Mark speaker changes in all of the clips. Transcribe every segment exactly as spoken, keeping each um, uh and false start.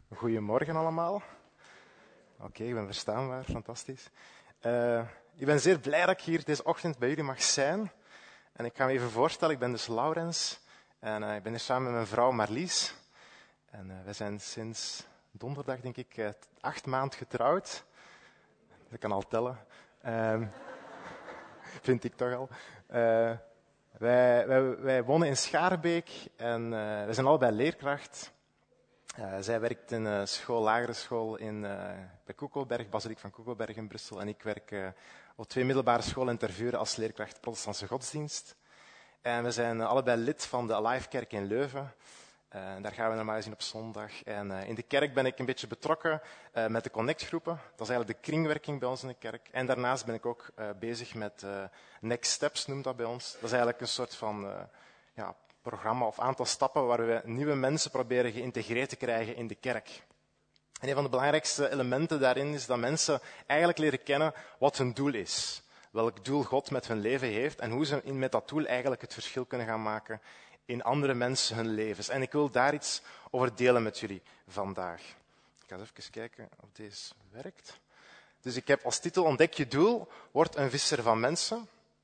Speaker 1: Goedemorgen allemaal. Oké, okay, ik ben verstaanbaar, fantastisch. Uh, ik ben zeer blij dat ik hier deze ochtend bij jullie mag zijn. En ik ga me even voorstellen, ik ben dus Laurens. En uh, ik ben hier samen met mijn vrouw Marlies. En uh, wij zijn sinds donderdag, denk ik, uh, acht maanden getrouwd. Dat kan al tellen. Uh, vind ik toch al. Uh, wij, wij, wij wonen in Schaarbeek en uh, wij zijn allebei leerkracht. Uh, zij werkt in een school, lagere school in, uh, bij Koekelberg, Basiliek van Koekelberg in Brussel. En ik werk uh, op twee middelbare scholen in Tervuren als leerkracht protestantse godsdienst. En we zijn uh, allebei lid van de Alive Kerk in Leuven. Uh, en daar gaan we normaal gezien op zondag. En uh, in de kerk ben ik een beetje betrokken uh, met de connectgroepen. Dat is eigenlijk de kringwerking bij ons in de kerk. En daarnaast ben ik ook uh, bezig met uh, Next Steps, noemt dat bij ons. Dat is eigenlijk een soort van uh, ja, programma of aantal stappen waar we nieuwe mensen proberen geïntegreerd te krijgen in de kerk. En een van de belangrijkste elementen daarin is dat mensen eigenlijk leren kennen wat hun doel is. Welk doel God met hun leven heeft en hoe ze met dat doel eigenlijk het verschil kunnen gaan maken in andere mensen hun levens. En ik wil daar iets over delen met jullie vandaag. Ik ga eens even kijken of deze werkt. Dus ik heb als titel Ontdek je doel, word een visser van mensen.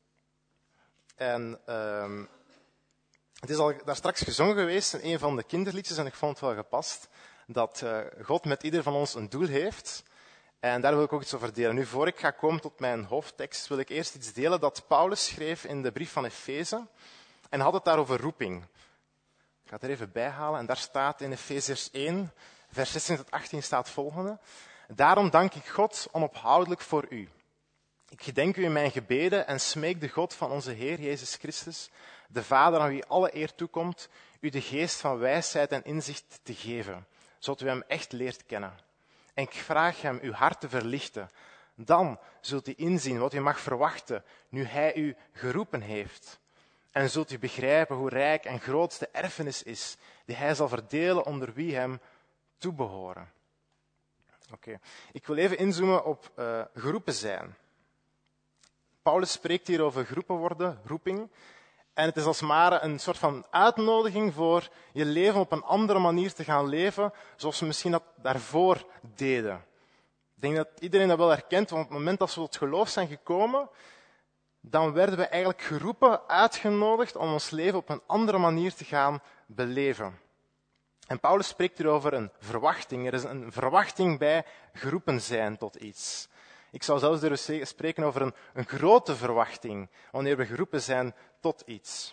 Speaker 1: En uh, het is al daar straks gezongen geweest in een van de kinderliedjes en ik vond het wel gepast dat uh, God met ieder van ons een doel heeft. En daar wil ik ook iets over delen. Nu, voor ik ga komen tot mijn hoofdtekst, wil ik eerst iets delen dat Paulus schreef in de brief van Efeze. En had het daar over roeping. Ik ga het er even bij halen. En daar staat in Efeziërs één, vers zestien tot achttien staat volgende. Daarom dank ik God onophoudelijk voor u. Ik gedenk u in mijn gebeden en smeek de God van onze Heer Jezus Christus, de Vader aan wie alle eer toekomt, u de geest van wijsheid en inzicht te geven, zodat u hem echt leert kennen. En ik vraag hem uw hart te verlichten. Dan zult u inzien wat u mag verwachten, nu hij u geroepen heeft. En zult u begrijpen hoe rijk en groot de erfenis is, die hij zal verdelen onder wie hem toebehoren. Oké, okay. Ik wil even inzoomen op uh, geroepen zijn. Paulus spreekt hier over geroepen worden, roeping. En het is als het ware een soort van uitnodiging voor je leven op een andere manier te gaan leven, zoals we misschien dat daarvoor deden. Ik denk dat iedereen dat wel herkent, want op het moment dat we tot geloof zijn gekomen, dan werden we eigenlijk geroepen, uitgenodigd om ons leven op een andere manier te gaan beleven. En Paulus spreekt hier over een verwachting. Er is een verwachting bij geroepen zijn tot iets. Ik zou zelfs durven spreken over een, een grote verwachting, wanneer we geroepen zijn tot iets.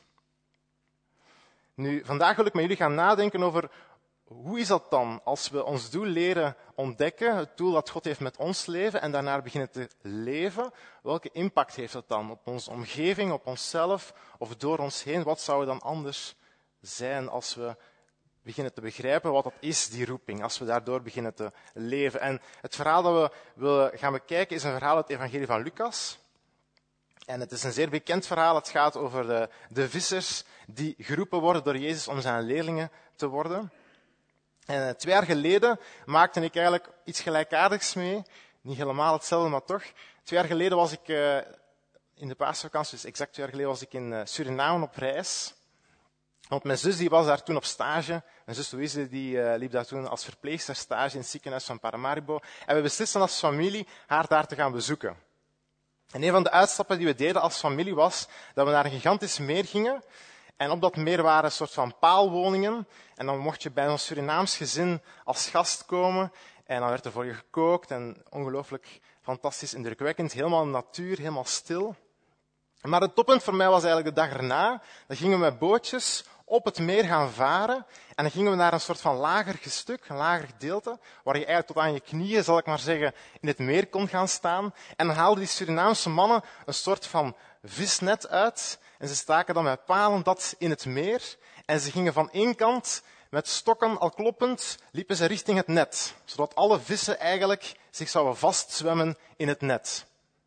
Speaker 1: Nu, vandaag wil ik met jullie gaan nadenken over hoe is dat dan als we ons doel leren ontdekken, het doel dat God heeft met ons leven, en daarna beginnen te leven. Welke impact heeft dat dan op onze omgeving, op onszelf of door ons heen? Wat zou er dan anders zijn als we beginnen te begrijpen wat dat is, die roeping, als we daardoor beginnen te leven? En het verhaal dat we willen gaan bekijken is een verhaal uit het evangelie van Lucas. En het is een zeer bekend verhaal. Het gaat over de, de vissers die geroepen worden door Jezus om zijn leerlingen te worden. En twee jaar geleden maakte ik eigenlijk iets gelijkaardigs mee. Niet helemaal hetzelfde, maar toch. Twee jaar geleden was ik uh, in de paasvakantie, dus exact twee jaar geleden was ik in uh, Suriname op reis. Want mijn zus die was daar toen op stage. Mijn zus Louise die, uh, liep daar toen als verpleegster stage in het ziekenhuis van Paramaribo. En we beslisten als familie haar daar te gaan bezoeken. En een van de uitstappen die we deden als familie was dat we naar een gigantisch meer gingen. En op dat meer waren een soort van paalwoningen. En dan mocht je bij een Surinaams gezin als gast komen. En dan werd er voor je gekookt en ongelooflijk fantastisch indrukwekkend. Helemaal natuur, helemaal stil. Maar het toppunt voor mij was eigenlijk de dag erna. Dan gingen we met bootjes op het meer gaan varen. En dan gingen we naar een soort van lager stuk, een lager gedeelte, waar je eigenlijk tot aan je knieën, zal ik maar zeggen, in het meer kon gaan staan. En dan haalden die Surinaamse mannen een soort van visnet uit. En ze staken dan met palen dat in het meer. En ze gingen van één kant, met stokken al kloppend, liepen ze richting het net. Zodat alle vissen eigenlijk zich zouden vastzwemmen in het net.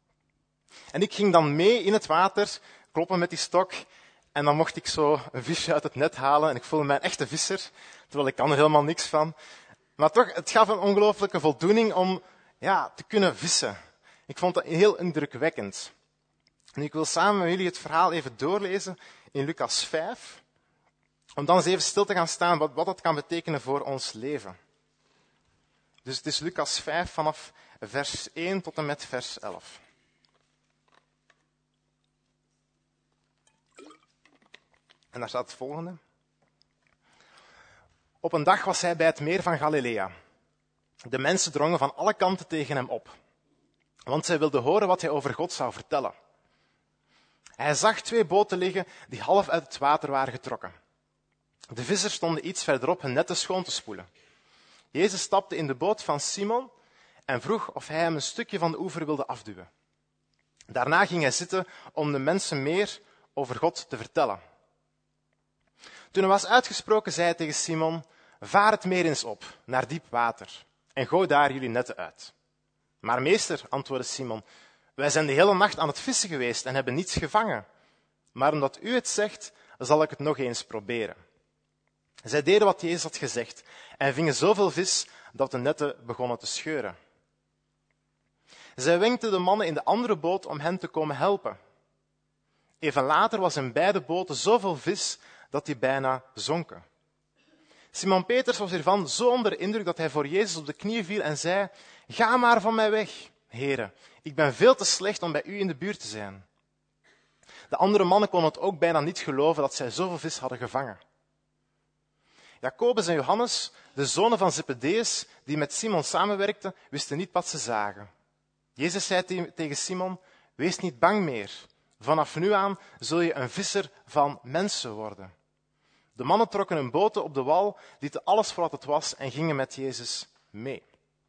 Speaker 1: En ik ging dan mee in het water, kloppen met die stok. En dan mocht ik zo een visje uit het net halen. En ik voelde mij een echte visser, terwijl ik kan er helemaal niks van. Maar toch, het gaf een ongelooflijke voldoening om ja, te kunnen vissen. Ik vond dat heel indrukwekkend. En ik wil samen met jullie het verhaal even doorlezen in Lucas vijf. Om dan eens even stil te gaan staan wat, wat dat kan betekenen voor ons leven. Dus het is Lucas vijf vanaf vers één tot en met vers elf. En daar staat het volgende. Op een dag was hij bij het meer van Galilea. De mensen drongen van alle kanten tegen hem op, want zij wilden horen wat hij over God zou vertellen. Hij zag twee boten liggen die half uit het water waren getrokken. De vissers stonden iets verderop hun netten schoon te spoelen. Jezus stapte in de boot van Simon en vroeg of hij hem een stukje van de oever wilde afduwen. Daarna ging hij zitten om de mensen meer over God te vertellen. Toen hij was uitgesproken, zei hij tegen Simon: vaar het meer eens op, naar diep water, en gooi daar jullie netten uit. Maar meester, antwoordde Simon, wij zijn de hele nacht aan het vissen geweest en hebben niets gevangen. Maar omdat u het zegt, zal ik het nog eens proberen. Zij deden wat Jezus had gezegd en vingen zoveel vis dat de netten begonnen te scheuren. Zij wenkten de mannen in de andere boot om hen te komen helpen. Even later was in beide boten zoveel vis dat die bijna zonken. Simon Peters was hiervan zo onder de indruk dat hij voor Jezus op de knieën viel en zei: ga maar van mij weg, heren. Ik ben veel te slecht om bij u in de buurt te zijn. De andere mannen konden het ook bijna niet geloven dat zij zoveel vis hadden gevangen. Jacobus en Johannes, de zonen van Zebedeus, die met Simon samenwerkten, wisten niet wat ze zagen. Jezus zei tegen Simon: wees niet bang meer. Vanaf nu aan zul je een visser van mensen worden. De mannen trokken hun boten op de wal, lieten alles voor wat het was en gingen met Jezus mee.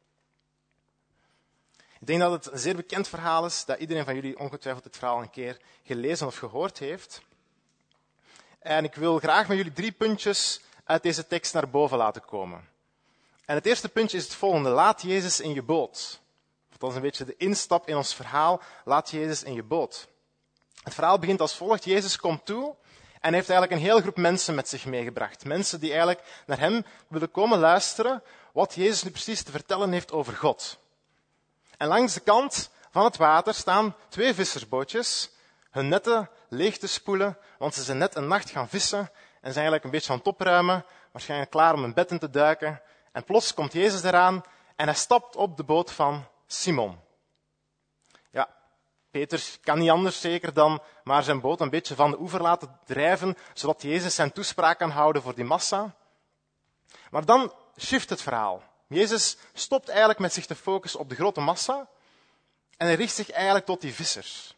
Speaker 1: Ik denk dat het een zeer bekend verhaal is, dat iedereen van jullie ongetwijfeld dit verhaal een keer gelezen of gehoord heeft. En ik wil graag met jullie drie puntjes uit deze tekst naar boven laten komen. En het eerste puntje is het volgende: laat Jezus in je boot. Dat is een beetje de instap in ons verhaal. Laat Jezus in je boot. Het verhaal begint als volgt. Jezus komt toe en heeft eigenlijk een hele groep mensen met zich meegebracht. Mensen die eigenlijk naar hem willen komen luisteren wat Jezus nu precies te vertellen heeft over God. En langs de kant van het water staan twee vissersbootjes hun netten leeg te spoelen, want ze zijn net een nacht gaan vissen en zijn eigenlijk een beetje aan het opruimen, waarschijnlijk klaar om een bed in te duiken. En plots komt Jezus eraan en hij stapt op de boot van Simon. Ja, Peter kan niet anders zeker dan maar zijn boot een beetje van de oever laten drijven, zodat Jezus zijn toespraak kan houden voor die massa. Maar dan shift het verhaal. Jezus stopt eigenlijk met zich te focussen op de grote massa en hij richt zich eigenlijk tot die vissers.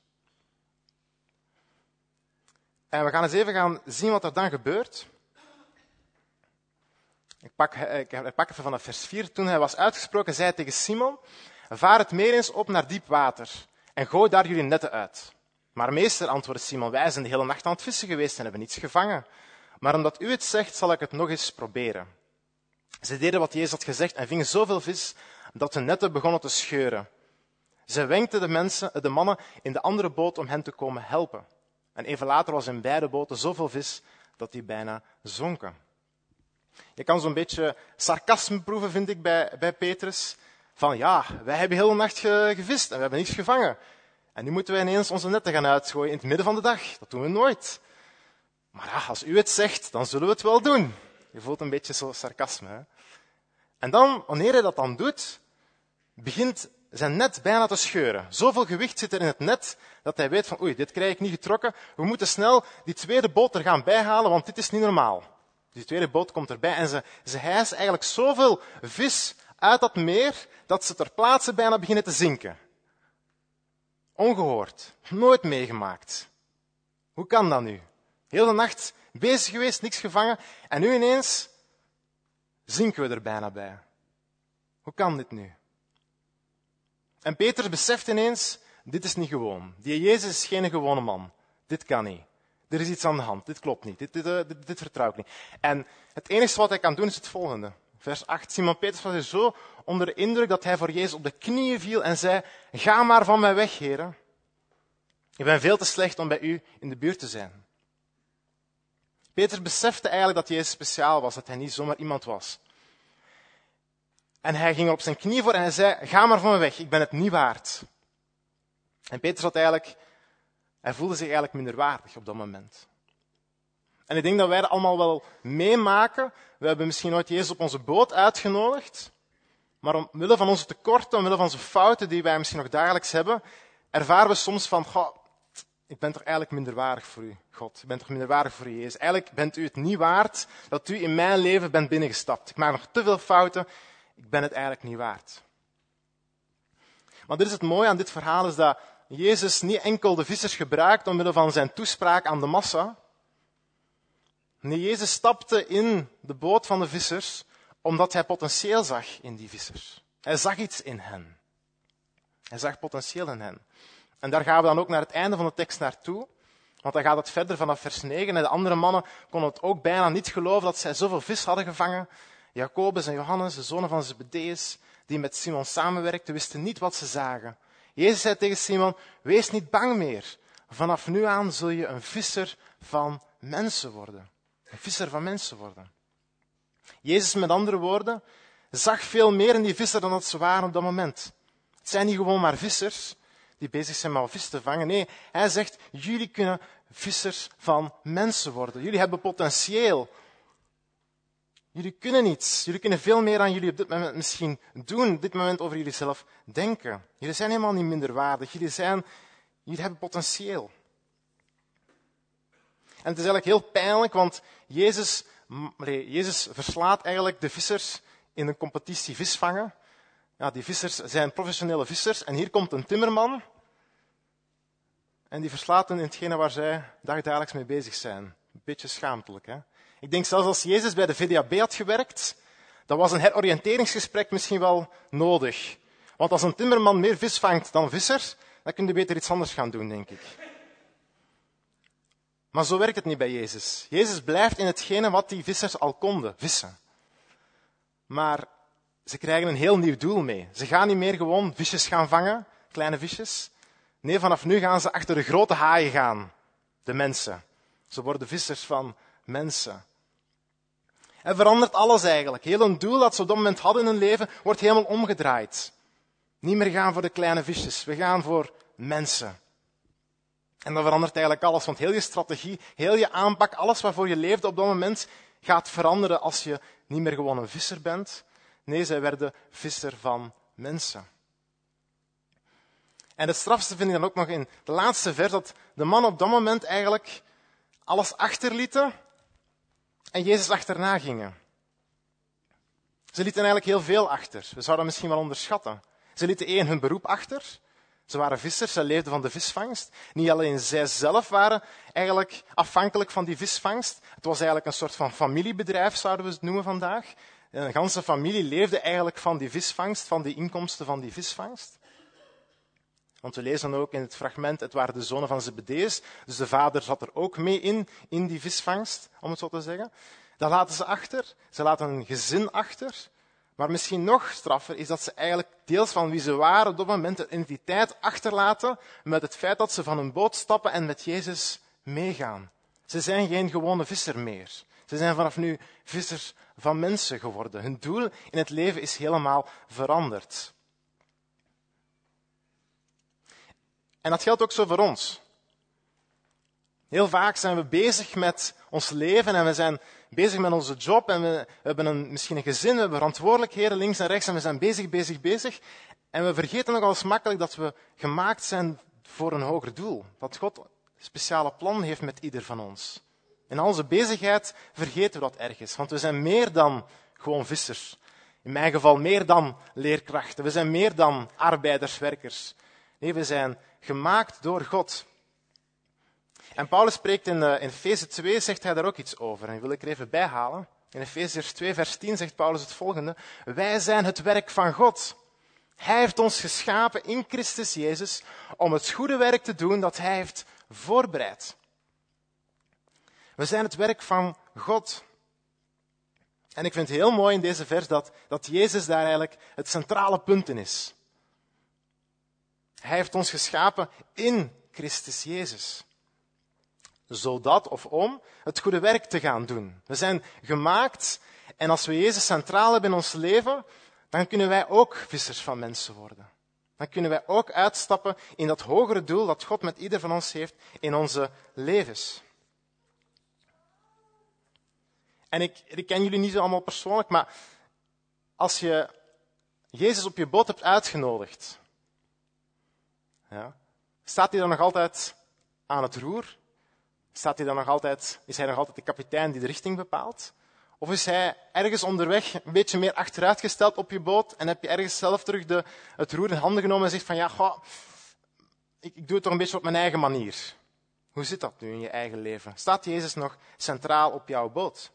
Speaker 1: En we gaan eens even gaan zien wat er dan gebeurt. Ik pak, ik pak even vanaf vers vier. Toen hij was uitgesproken, zei hij tegen Simon: vaar het meer eens op naar diep water en gooi daar jullie netten uit. Maar meester, antwoordde Simon, wij zijn de hele nacht aan het vissen geweest en hebben niets gevangen. Maar omdat u het zegt, zal ik het nog eens proberen. Ze deden wat Jezus had gezegd en vingen zoveel vis dat hun netten begonnen te scheuren. Ze wenkten de mensen, de mannen in de andere boot om hen te komen helpen. En even later was in beide boten zoveel vis dat die bijna zonken. Je kan zo'n beetje sarcasme proeven, vind ik, bij, bij Petrus. Van ja, wij hebben de hele nacht ge, gevist en we hebben niets gevangen. En nu moeten wij ineens onze netten gaan uitgooien in het midden van de dag. Dat doen we nooit. Maar ja, als u het zegt, dan zullen we het wel doen. Je voelt een beetje zo sarcasme. Hè? En dan, wanneer hij dat dan doet, begint zijn net bijna te scheuren. Zoveel gewicht zit er in het net, dat hij weet van oei, dit krijg ik niet getrokken. We moeten snel die tweede boot er gaan bijhalen, want dit is niet normaal. Die tweede boot komt erbij en ze, ze hijsen eigenlijk zoveel vis uit dat meer, dat ze ter plaatse bijna beginnen te zinken. Ongehoord. Nooit meegemaakt. Hoe kan dat nu? Heel de nacht bezig geweest, niks gevangen, en nu ineens zinken we er bijna bij. Hoe kan dit nu? En Petrus beseft ineens, dit is niet gewoon. Die Jezus is geen gewone man. Dit kan niet. Er is iets aan de hand. Dit klopt niet. Dit, dit, dit, dit vertrouw ik niet. En het enige wat hij kan doen is het volgende. Vers acht. Simon Petrus was er zo onder de indruk dat hij voor Jezus op de knieën viel en zei: ga maar van mij weg, heren. Ik ben veel te slecht om bij u in de buurt te zijn. Petrus besefte eigenlijk dat Jezus speciaal was, dat hij niet zomaar iemand was. En hij ging er op zijn knieën voor en hij zei: ga maar van me weg, ik ben het niet waard. En Petrus had eigenlijk, hij voelde zich eigenlijk minderwaardig op dat moment. En ik denk dat wij dat allemaal wel meemaken. We hebben misschien ooit Jezus op onze boot uitgenodigd. Maar omwille van onze tekorten, omwille van onze fouten die wij misschien nog dagelijks hebben, ervaren we soms van, goh, ik ben toch eigenlijk minderwaardig voor u, God. Ik ben toch minderwaardig voor u, Jezus. Eigenlijk bent u het niet waard dat u in mijn leven bent binnengestapt. Ik maak nog te veel fouten. Ik ben het eigenlijk niet waard. Maar dit is het mooie aan dit verhaal, is dat Jezus niet enkel de vissers gebruikt omwille van zijn toespraak aan de massa. Nee, Jezus stapte in de boot van de vissers omdat hij potentieel zag in die vissers. Hij zag iets in hen. Hij zag potentieel in hen. En daar gaan we dan ook naar het einde van de tekst naartoe. Want dan gaat het verder vanaf vers negen. En de andere mannen konden het ook bijna niet geloven dat zij zoveel vis hadden gevangen. Jacobus en Johannes, de zonen van Zebedeus, die met Simon samenwerkten, wisten niet wat ze zagen. Jezus zei tegen Simon, wees niet bang meer. Vanaf nu aan zul je een visser van mensen worden. Een visser van mensen worden. Jezus, met andere woorden, zag veel meer in die visser dan dat ze waren op dat moment. Het zijn niet gewoon maar vissers die bezig zijn met vis te vangen. Nee, hij zegt, jullie kunnen vissers van mensen worden. Jullie hebben potentieel. Jullie kunnen iets. Jullie kunnen veel meer dan jullie op dit moment misschien doen, op dit moment over jullie zelf denken. Jullie zijn helemaal niet minderwaardig. Jullie, zijn, jullie hebben potentieel. En het is eigenlijk heel pijnlijk, want Jezus, nee, Jezus verslaat eigenlijk de vissers in een competitie visvangen. Ja, die vissers zijn professionele vissers en hier komt een timmerman en die verslaat hen in hetgene waar zij dagdagelijks mee bezig zijn. Een beetje schaamtelijk, hè? Ik denk zelfs als Jezus bij de V D A B had gewerkt, dan was een heroriënteringsgesprek misschien wel nodig. Want als een timmerman meer vis vangt dan vissers, dan kun je beter iets anders gaan doen, denk ik. Maar zo werkt het niet bij Jezus. Jezus blijft in hetgene wat die vissers al konden, vissen. Maar ze krijgen een heel nieuw doel mee. Ze gaan niet meer gewoon visjes gaan vangen, kleine visjes. Nee, vanaf nu gaan ze achter de grote haaien gaan, de mensen. Ze worden vissers van mensen. En verandert alles eigenlijk. Heel een doel dat ze op dat moment hadden in hun leven, wordt helemaal omgedraaid. Niet meer gaan voor de kleine visjes, we gaan voor mensen. En dat verandert eigenlijk alles, want heel je strategie, heel je aanpak, alles waarvoor je leefde op dat moment, gaat veranderen als je niet meer gewoon een visser bent. Nee, zij werden visser van mensen. En het strafste vind ik dan ook nog in de laatste vers, dat de mannen op dat moment eigenlijk alles achterlieten en Jezus achterna gingen. Ze lieten eigenlijk heel veel achter. We zouden dat misschien wel onderschatten. Ze lieten één hun beroep achter. Ze waren vissers, ze leefden van de visvangst. Niet alleen zij zelf waren eigenlijk afhankelijk van die visvangst. Het was eigenlijk een soort van familiebedrijf, zouden we het noemen vandaag. Een ganse familie leefde eigenlijk van die visvangst, van die inkomsten van die visvangst. Want we lezen ook in het fragment, het waren de zonen van Zebedeus, dus de vader zat er ook mee in, in die visvangst, om het zo te zeggen. Dat laten ze achter, ze laten een gezin achter. Maar misschien nog straffer is dat ze eigenlijk deels van wie ze waren op dat moment de identiteit achterlaten met het feit dat ze van een boot stappen en met Jezus meegaan. Ze zijn geen gewone visser meer. Ze zijn vanaf nu vissers van mensen geworden. Hun doel in het leven is helemaal veranderd. En dat geldt ook zo voor ons. Heel vaak zijn we bezig met ons leven en we zijn bezig met onze job en we hebben een, misschien een gezin, we hebben verantwoordelijkheden links en rechts en we zijn bezig, bezig, bezig. En we vergeten nogal eens makkelijk dat we gemaakt zijn voor een hoger doel. Dat God een speciale plan heeft met ieder van ons. In al onze bezigheid vergeten we dat ergens, want we zijn meer dan gewoon vissers. In mijn geval meer dan leerkrachten. We zijn meer dan arbeiders, werkers. Nee, we zijn gemaakt door God. En Paulus spreekt in, uh, in Efeze twee, zegt hij daar ook iets over. En die wil ik er even bij halen. In Efeze twee, vers tien zegt Paulus het volgende. Wij zijn het werk van God. Hij heeft ons geschapen in Christus Jezus om het goede werk te doen dat hij heeft voorbereid. We zijn het werk van God. En ik vind het heel mooi in deze vers dat, dat Jezus daar eigenlijk het centrale punt in is. Hij heeft ons geschapen in Christus Jezus. Zodat of om het goede werk te gaan doen. We zijn gemaakt en als we Jezus centraal hebben in ons leven, dan kunnen wij ook vissers van mensen worden. Dan kunnen wij ook uitstappen in dat hogere doel dat God met ieder van ons heeft in onze levens. En ik, ik ken jullie niet zo allemaal persoonlijk, maar als je Jezus op je boot hebt uitgenodigd, ja, staat hij dan nog altijd aan het roer? Staat hij dan nog altijd, is hij nog altijd de kapitein die de richting bepaalt? Of is hij ergens onderweg een beetje meer achteruitgesteld op je boot en heb je ergens zelf terug de, het roer in handen genomen en zegt van ja, goh, ik, ik doe het toch een beetje op mijn eigen manier. Hoe zit dat nu in je eigen leven? Staat Jezus nog centraal op jouw boot?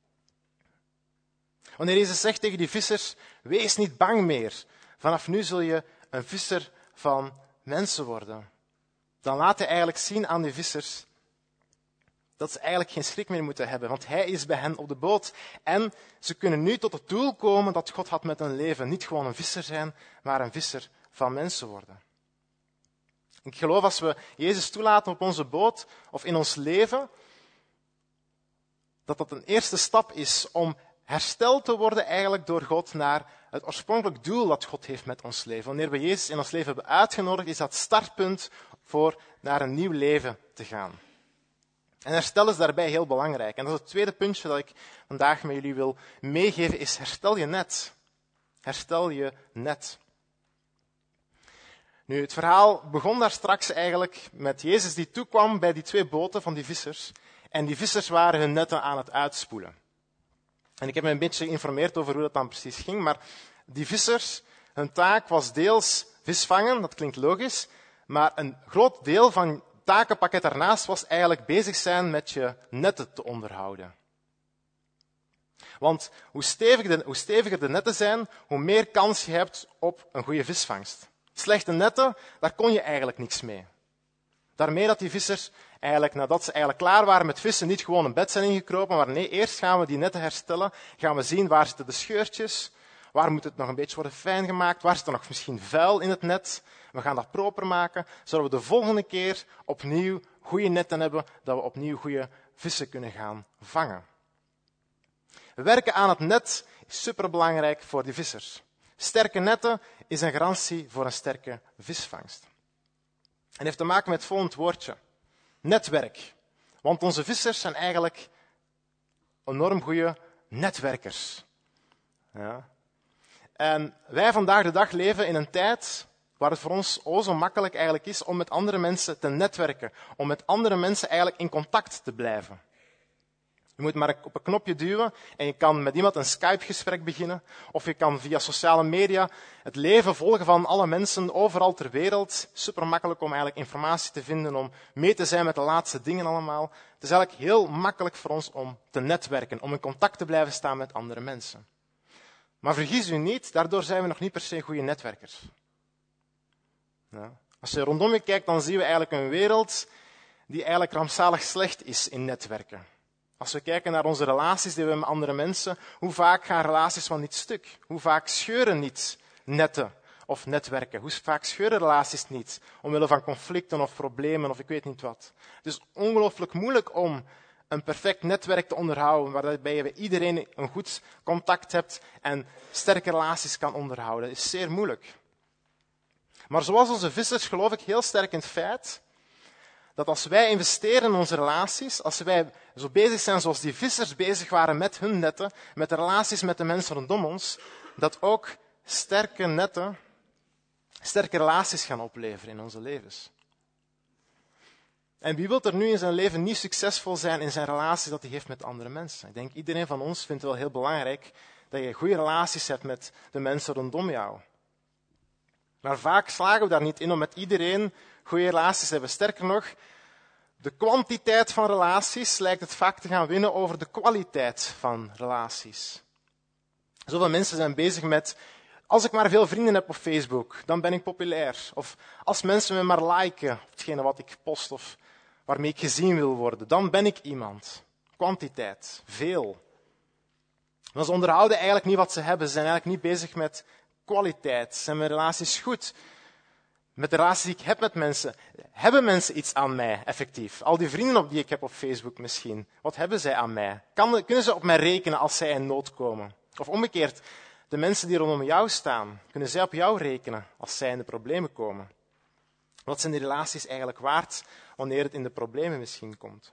Speaker 1: Wanneer Jezus zegt tegen die vissers, wees niet bang meer. Vanaf nu zul je een visser van mensen worden. Dan laat hij eigenlijk zien aan die vissers dat ze eigenlijk geen schrik meer moeten hebben, want hij is bij hen op de boot. En ze kunnen nu tot het doel komen dat God had met hun leven. Niet gewoon een visser zijn, maar een visser van mensen worden. Ik geloof als we Jezus toelaten op onze boot of in ons leven, dat dat een eerste stap is om hersteld te worden eigenlijk door God naar het oorspronkelijk doel dat God heeft met ons leven. Wanneer we Jezus in ons leven hebben uitgenodigd, is dat startpunt voor naar een nieuw leven te gaan. En herstel is daarbij heel belangrijk. En dat is het tweede puntje dat ik vandaag met jullie wil meegeven, is herstel je net. Herstel je net. Nu, het verhaal begon daar straks eigenlijk met Jezus die toekwam bij die twee boten van die vissers. En die vissers waren hun netten aan het uitspoelen. En ik heb me een beetje geïnformeerd over hoe dat dan precies ging, maar die vissers, hun taak was deels vis vangen, dat klinkt logisch, maar een groot deel van het takenpakket daarnaast was eigenlijk bezig zijn met je netten te onderhouden. Want hoe steviger, de, hoe steviger de netten zijn, hoe meer kans je hebt op een goede visvangst. Slechte netten, daar kon je eigenlijk niks mee. Daarmee dat die vissers, eigenlijk, nadat ze eigenlijk klaar waren met vissen, niet gewoon een bed zijn ingekropen, maar nee, eerst gaan we die netten herstellen, gaan we zien waar zitten de scheurtjes, waar moet het nog een beetje worden fijn gemaakt, waar zit er nog misschien vuil in het net. We gaan dat proper maken, zodat we de volgende keer opnieuw goede netten hebben, dat we opnieuw goede vissen kunnen gaan vangen. Werken aan het net is superbelangrijk voor die vissers. Sterke netten is een garantie voor een sterke visvangst. En heeft te maken met het volgende woordje. Netwerk. Want onze vissers zijn eigenlijk enorm goede netwerkers. Ja. En wij vandaag de dag leven in een tijd waar het voor ons o zo makkelijk eigenlijk is om met andere mensen te netwerken. Om met andere mensen eigenlijk in contact te blijven. Je moet maar op een knopje duwen en je kan met iemand een Skype-gesprek beginnen. Of je kan via sociale media het leven volgen van alle mensen overal ter wereld. Super makkelijk om eigenlijk informatie te vinden, om mee te zijn met de laatste dingen allemaal. Het is eigenlijk heel makkelijk voor ons om te netwerken, om in contact te blijven staan met andere mensen. Maar vergis u niet, daardoor zijn we nog niet per se goede netwerkers. Ja. Als je rondom je kijkt, dan zien we eigenlijk een wereld die eigenlijk rampzalig slecht is in netwerken. Als we kijken naar onze relaties die we hebben met andere mensen, hoe vaak gaan relaties van niet stuk? Hoe vaak scheuren niet netten of netwerken? Hoe vaak scheuren relaties niet omwille van conflicten of problemen of ik weet niet wat? Het is ongelooflijk moeilijk om een perfect netwerk te onderhouden, waarbij je bij iedereen een goed contact hebt en sterke relaties kan onderhouden. Dat is zeer moeilijk. Maar zoals onze vissers geloof ik heel sterk in het feit dat als wij investeren in onze relaties, als wij zo bezig zijn zoals die vissers bezig waren met hun netten, met de relaties met de mensen rondom ons, dat ook sterke netten, sterke relaties gaan opleveren in onze levens. En wie wil er nu in zijn leven niet succesvol zijn in zijn relaties dat hij heeft met andere mensen? Ik denk iedereen van ons vindt het wel heel belangrijk dat je goede relaties hebt met de mensen rondom jou. Maar vaak slagen we daar niet in om met iedereen goede relaties te hebben. Sterker nog, de kwantiteit van relaties lijkt het vaak te gaan winnen over de kwaliteit van relaties. Zoveel mensen zijn bezig met, als ik maar veel vrienden heb op Facebook, dan ben ik populair. Of als mensen me maar liken op hetgene wat ik post of waarmee ik gezien wil worden, dan ben ik iemand. Kwantiteit, veel. Maar ze onderhouden eigenlijk niet wat ze hebben. Ze zijn eigenlijk niet bezig met kwaliteit. Zijn mijn relaties goed? Met de relaties die ik heb met mensen. Hebben mensen iets aan mij, effectief? Al die vrienden op die ik heb op Facebook misschien. Wat hebben zij aan mij? Kan, kunnen ze op mij rekenen als zij in nood komen? Of omgekeerd, de mensen die rondom jou staan, kunnen zij op jou rekenen als zij in de problemen komen? Wat zijn die relaties eigenlijk waard wanneer het in de problemen misschien komt?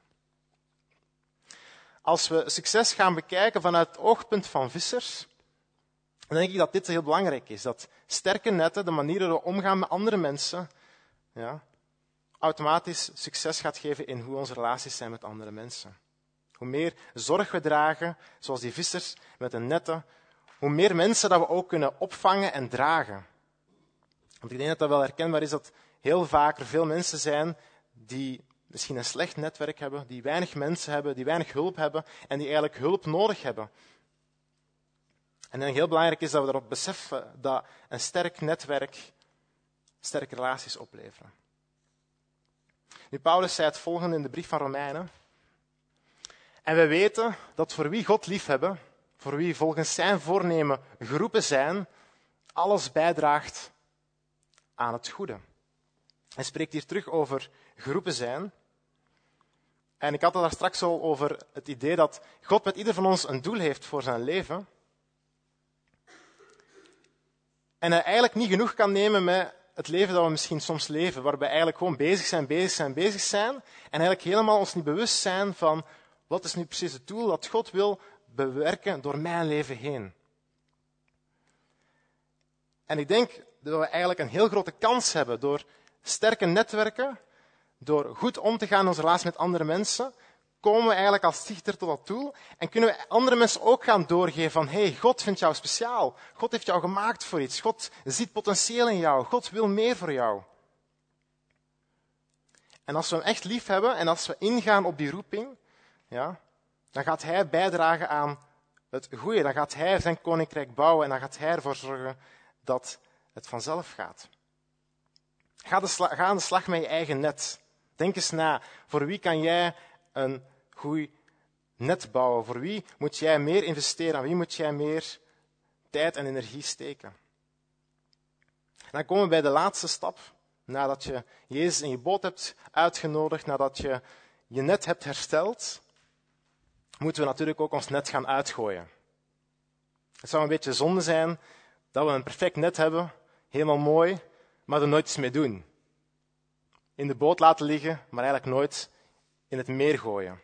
Speaker 1: Als we succes gaan bekijken vanuit het oogpunt van vissers, dan denk ik dat dit heel belangrijk is. Dat sterke netten, de manier waarop we omgaan met andere mensen, ja, automatisch succes gaat geven in hoe onze relaties zijn met andere mensen. Hoe meer zorg we dragen, zoals die vissers met hun netten, hoe meer mensen dat we ook kunnen opvangen en dragen. Want ik denk dat dat wel herkenbaar is dat heel vaak er veel mensen zijn die misschien een slecht netwerk hebben, die weinig mensen hebben, die weinig hulp hebben en die eigenlijk hulp nodig hebben. En ik denk heel belangrijk is dat we erop beseffen dat een sterk netwerk sterke relaties opleveren. Nu, Paulus zei het volgende in de brief van Romeinen. En we weten dat voor wie God liefhebben, voor wie volgens zijn voornemen geroepen zijn, alles bijdraagt aan het goede. Hij spreekt hier terug over geroepen zijn. En ik had het daar straks al over het idee dat God met ieder van ons een doel heeft voor zijn leven. En hij eigenlijk niet genoeg kan nemen met het leven dat we misschien soms leven, waarbij we eigenlijk gewoon bezig zijn, bezig zijn, bezig zijn. En eigenlijk helemaal ons niet bewust zijn van wat is nu precies het doel dat God wil bewerken door mijn leven heen. En ik denk dat we eigenlijk een heel grote kans hebben door sterke netwerken, door goed om te gaan in onze relatie met andere mensen, komen we eigenlijk als dichter tot dat doel en kunnen we andere mensen ook gaan doorgeven van hey, God vindt jou speciaal. God heeft jou gemaakt voor iets. God ziet potentieel in jou. God wil meer voor jou. En als we hem echt lief hebben en als we ingaan op die roeping, ja, dan gaat hij bijdragen aan het goede. Dan gaat hij zijn koninkrijk bouwen en dan gaat hij ervoor zorgen dat het vanzelf gaat. Ga, de sla- ga aan de slag met je eigen net. Denk eens na, voor wie kan jij een goed net bouwen? Voor wie moet jij meer investeren? Aan wie moet jij meer tijd en energie steken? En dan komen we bij de laatste stap. Nadat je Jezus in je boot hebt uitgenodigd, nadat je je net hebt hersteld, moeten we natuurlijk ook ons net gaan uitgooien. Het zou een beetje zonde zijn dat we een perfect net hebben, helemaal mooi, maar er nooit iets mee doen. In de boot laten liggen, maar eigenlijk nooit in het meer gooien.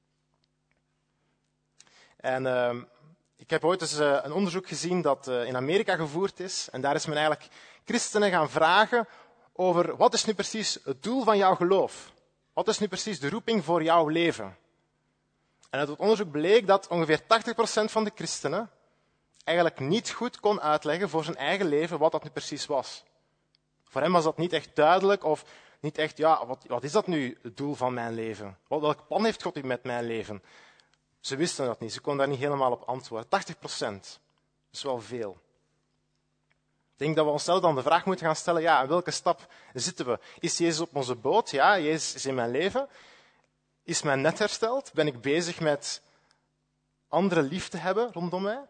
Speaker 1: En uh, ik heb ooit eens uh, een onderzoek gezien dat uh, in Amerika gevoerd is. En daar is men eigenlijk christenen gaan vragen over wat is nu precies het doel van jouw geloof? Wat is nu precies de roeping voor jouw leven? En uit het onderzoek bleek dat ongeveer tachtig procent van de christenen eigenlijk niet goed kon uitleggen voor zijn eigen leven wat dat nu precies was. Voor hem was dat niet echt duidelijk of niet echt, ja, wat, wat is dat nu, het doel van mijn leven? Wat, welk plan heeft God met mijn leven? Ze wisten dat niet, ze konden daar niet helemaal op antwoorden. tachtig procent, dat is wel veel. Ik denk dat we onszelf dan de vraag moeten gaan stellen, ja, aan welke stap zitten we? Is Jezus op onze boot? Ja, Jezus is in mijn leven. Is mijn net hersteld? Ben ik bezig met andere liefde hebben rondom mij?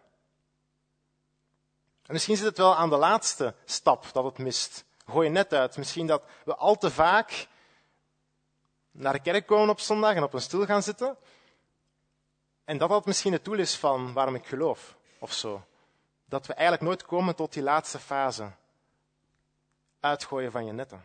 Speaker 1: En misschien zit het wel aan de laatste stap dat het mist. Gooi je net uit. Misschien dat we al te vaak naar de kerk komen op zondag en op een stoel gaan zitten. En dat dat misschien het doel is van waarom ik geloof, of zo. Dat we eigenlijk nooit komen tot die laatste fase. Uitgooien van je netten.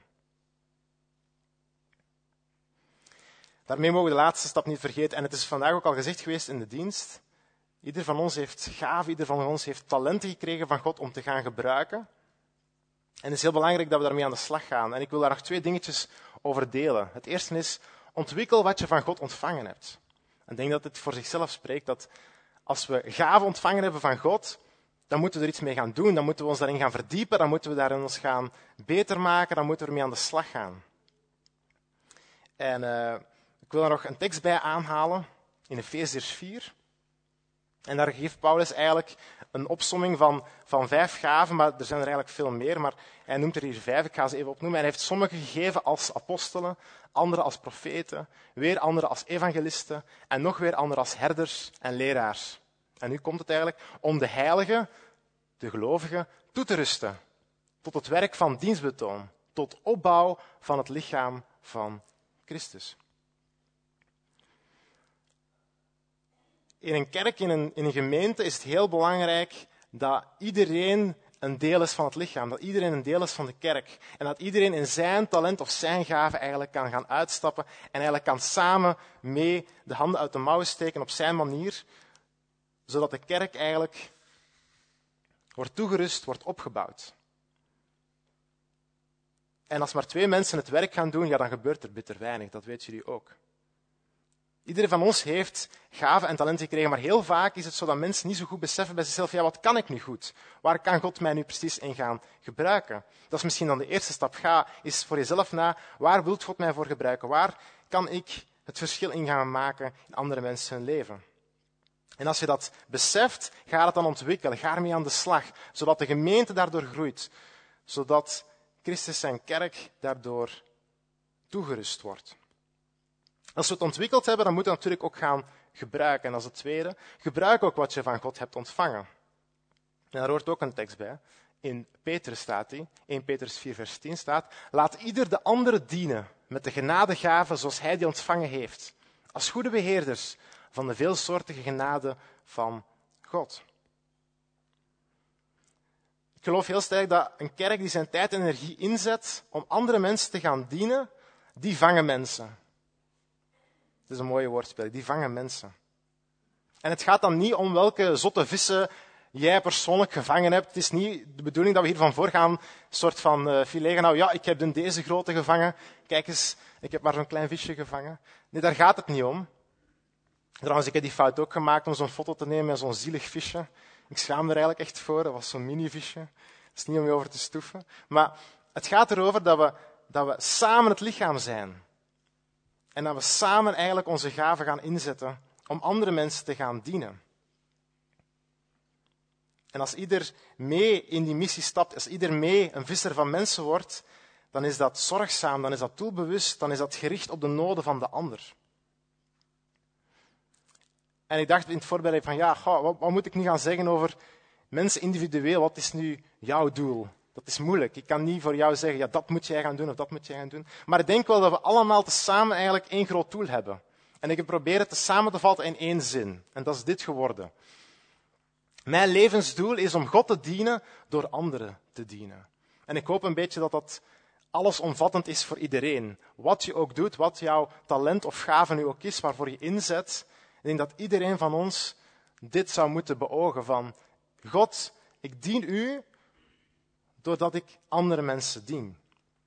Speaker 1: Daarmee mogen we de laatste stap niet vergeten. En het is vandaag ook al gezegd geweest in de dienst. Ieder van ons heeft gaven, ieder van ons heeft talenten gekregen van God om te gaan gebruiken. En het is heel belangrijk dat we daarmee aan de slag gaan. En ik wil daar nog twee dingetjes over delen. Het eerste is, ontwikkel wat je van God ontvangen hebt. En ik denk dat het voor zichzelf spreekt dat als we gaven ontvangen hebben van God, dan moeten we er iets mee gaan doen. Dan moeten we ons daarin gaan verdiepen. Dan moeten we daarin ons gaan beter maken. Dan moeten we ermee aan de slag gaan. En uh, ik wil er nog een tekst bij aanhalen in Efeziërs vier. En daar geeft Paulus eigenlijk een opsomming van, van vijf gaven, maar er zijn er eigenlijk veel meer. Maar hij noemt er hier vijf, ik ga ze even opnoemen. Hij heeft sommige gegeven als apostelen, andere als profeten, weer andere als evangelisten en nog weer andere als herders en leraars. En nu komt het eigenlijk om de heiligen, de gelovigen, toe te rusten tot het werk van dienstbetoon, tot opbouw van het lichaam van Christus. In een kerk, in een, in een gemeente is het heel belangrijk dat iedereen een deel is van het lichaam. Dat iedereen een deel is van de kerk. En dat iedereen in zijn talent of zijn gave eigenlijk kan gaan uitstappen. En eigenlijk kan samen mee de handen uit de mouwen steken op zijn manier. Zodat de kerk eigenlijk wordt toegerust, wordt opgebouwd. En als maar twee mensen het werk gaan doen, ja, dan gebeurt er bitter weinig. Dat weten jullie ook. Iedereen van ons heeft gaven en talenten gekregen, maar heel vaak is het zo dat mensen niet zo goed beseffen bij zichzelf, ja, wat kan ik nu goed? Waar kan God mij nu precies in gaan gebruiken? Dat is misschien dan de eerste stap. Ga eens voor jezelf na, waar wil God mij voor gebruiken? Waar kan ik het verschil in gaan maken in andere mensen hun leven? En als je dat beseft, ga het dan ontwikkelen. Ga ermee aan de slag, zodat de gemeente daardoor groeit. Zodat Christus zijn kerk daardoor toegerust wordt. Als we het ontwikkeld hebben, dan moeten we het natuurlijk ook gaan gebruiken. En als het tweede, gebruik ook wat je van God hebt ontvangen. En daar hoort ook een tekst bij. In Petrus staat die, eerste Petrus vier vers tien staat, laat ieder de andere dienen met de genadegaven zoals hij die ontvangen heeft. Als goede beheerders van de veelsoortige genade van God. Ik geloof heel sterk dat een kerk die zijn tijd en energie inzet om andere mensen te gaan dienen, die vangen mensen. Dat is een mooie woordspeling, die vangen mensen. En het gaat dan niet om welke zotte vissen jij persoonlijk gevangen hebt. Het is niet de bedoeling dat we hier van voor gaan, een soort van uh, filet gaan houden. Ja, ik heb deze grote gevangen. Kijk eens, ik heb maar zo'n klein visje gevangen. Nee, daar gaat het niet om. Trouwens, ik heb die fout ook gemaakt om zo'n foto te nemen met zo'n zielig visje. Ik schaam er eigenlijk echt voor, dat was zo'n mini-visje. Dat is niet om je over te stoeven. Maar het gaat erover dat we, dat we samen het lichaam zijn. En dat we samen eigenlijk onze gaven gaan inzetten om andere mensen te gaan dienen. En als ieder mee in die missie stapt, als ieder mee een visser van mensen wordt, dan is dat zorgzaam, dan is dat doelbewust, dan is dat gericht op de noden van de ander. En ik dacht in het voorbereiding van, ja, goh, wat, wat moet ik nu gaan zeggen over mensen individueel? Wat is nu jouw doel? Dat is moeilijk. Ik kan niet voor jou zeggen, ja, dat moet jij gaan doen of dat moet jij gaan doen. Maar ik denk wel dat we allemaal tezamen eigenlijk één groot doel hebben. En ik heb proberen het samen te vatten in één zin. En dat is dit geworden. Mijn levensdoel is om God te dienen door anderen te dienen. En ik hoop een beetje dat dat allesomvattend is voor iedereen. Wat je ook doet, wat jouw talent of gave nu ook is, waarvoor je inzet. Ik denk dat iedereen van ons dit zou moeten beogen van, God, ik dien u doordat ik andere mensen dien.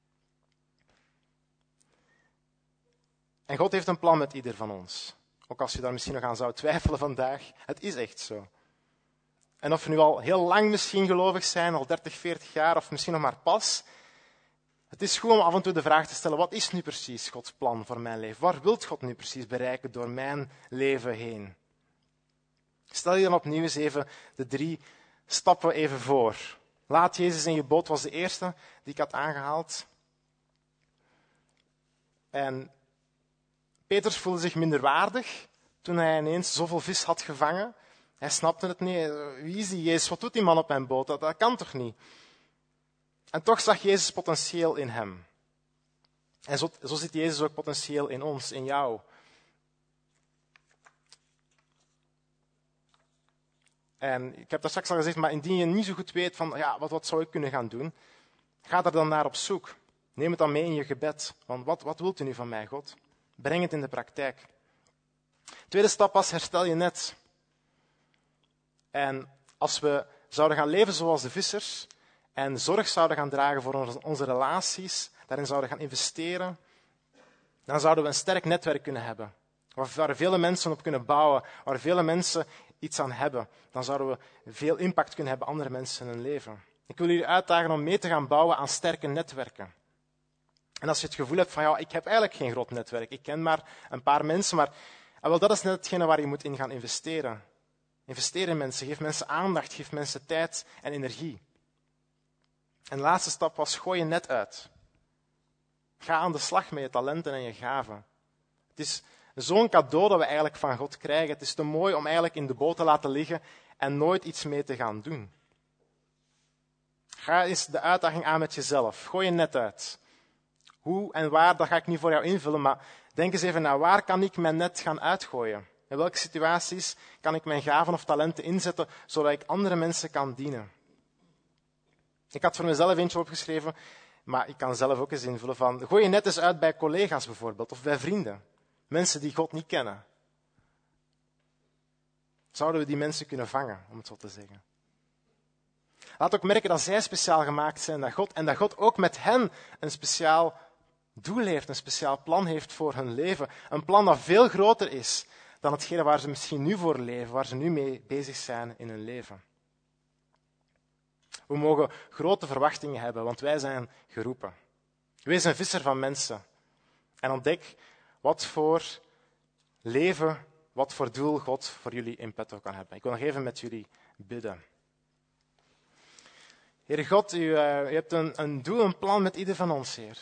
Speaker 1: En God heeft een plan met ieder van ons. Ook als je daar misschien nog aan zou twijfelen vandaag. Het is echt zo. En of we nu al heel lang misschien gelovig zijn, al dertig, veertig jaar, of misschien nog maar pas. Het is goed om af en toe de vraag te stellen, wat is nu precies Gods plan voor mijn leven? Waar wil God nu precies bereiken door mijn leven heen? Stel je dan opnieuw eens even de drie stappen even voor. Laat Jezus in je boot was de eerste die ik had aangehaald. En Petrus voelde zich minderwaardig toen hij ineens zoveel vis had gevangen. Hij snapte het niet. Wie is die Jezus? Wat doet die man op mijn boot? Dat, dat kan toch niet? En toch zag Jezus potentieel in hem. En zo, zo zit Jezus ook potentieel in ons, in jou. En ik heb dat straks al gezegd, maar indien je niet zo goed weet van, ja, wat, wat zou ik kunnen gaan doen? Ga er dan naar op zoek. Neem het dan mee in je gebed. Want wat, wat wilt u nu van mij, God? Breng het in de praktijk. Tweede stap was, herstel je net. En als we zouden gaan leven zoals de vissers en zorg zouden gaan dragen voor onze, onze relaties, daarin zouden gaan investeren, dan zouden we een sterk netwerk kunnen hebben. Waar vele mensen op kunnen bouwen, waar vele mensen iets aan hebben. Dan zouden we veel impact kunnen hebben op andere mensen in hun leven. Ik wil jullie uitdagen om mee te gaan bouwen aan sterke netwerken. En als je het gevoel hebt van, ja, ik heb eigenlijk geen groot netwerk, ik ken maar een paar mensen, maar en wel, dat is net hetgene waar je moet in gaan investeren. Investeer in mensen, geef mensen aandacht, geef mensen tijd en energie. En de laatste stap was, gooi je net uit. Ga aan de slag met je talenten en je gaven. Het is zo'n cadeau dat we eigenlijk van God krijgen. Het is te mooi om eigenlijk in de boot te laten liggen en nooit iets mee te gaan doen. Ga eens de uitdaging aan met jezelf. Gooi je net uit. Hoe en waar, dat ga ik niet voor jou invullen, maar denk eens even naar waar kan ik mijn net gaan uitgooien? In welke situaties kan ik mijn gaven of talenten inzetten, zodat ik andere mensen kan dienen? Ik had voor mezelf eentje opgeschreven, maar ik kan zelf ook eens invullen van, gooi je net eens uit bij collega's bijvoorbeeld, of bij vrienden. Mensen die God niet kennen. Zouden we die mensen kunnen vangen, om het zo te zeggen? Laat ook merken dat zij speciaal gemaakt zijn dat God, en dat God ook met hen een speciaal doel heeft, een speciaal plan heeft voor hun leven. Een plan dat veel groter is dan hetgene waar ze misschien nu voor leven, waar ze nu mee bezig zijn in hun leven. We mogen grote verwachtingen hebben, want wij zijn geroepen. Wees een visser van mensen en ontdek wat voor leven, wat voor doel God voor jullie in petto kan hebben. Ik wil nog even met jullie bidden. Heere God, u, uh, u hebt een, een doel, een plan met ieder van ons, Heer.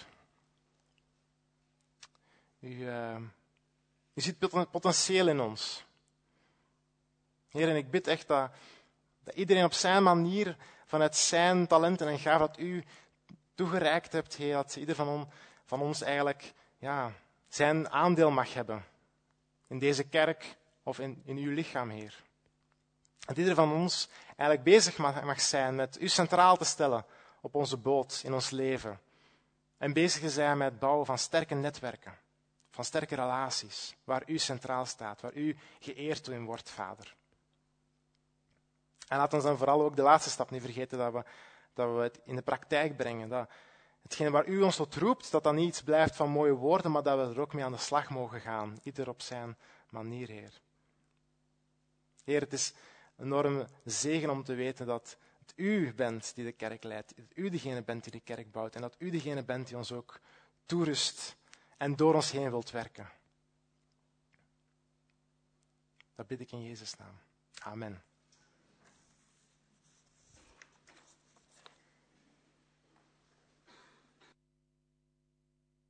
Speaker 1: U, uh, u ziet potentieel in ons. Heer, en ik bid echt dat, dat iedereen op zijn manier, vanuit zijn talenten en gaven dat u toegereikt hebt, Heer, dat ieder van, on, van ons eigenlijk ja, zijn aandeel mag hebben. In deze kerk of in, in uw lichaam, Heer. Dat ieder van ons eigenlijk bezig mag, mag zijn met u centraal te stellen op onze boot, in ons leven. En bezig te zijn met het bouwen van sterke netwerken, van sterke relaties, waar u centraal staat, waar u geëerd in wordt, Vader. En laat ons dan vooral ook de laatste stap niet vergeten, dat we, dat we het in de praktijk brengen. Dat hetgene waar u ons tot roept, dat dat niet iets blijft van mooie woorden, maar dat we er ook mee aan de slag mogen gaan. Ieder op zijn manier, Heer. Heer, het is een enorme zegen om te weten dat het u bent die de kerk leidt. Dat u degene bent die de kerk bouwt. En dat u degene bent die ons ook toerust en door ons heen wilt werken. Dat bid ik in Jezus' naam. Amen.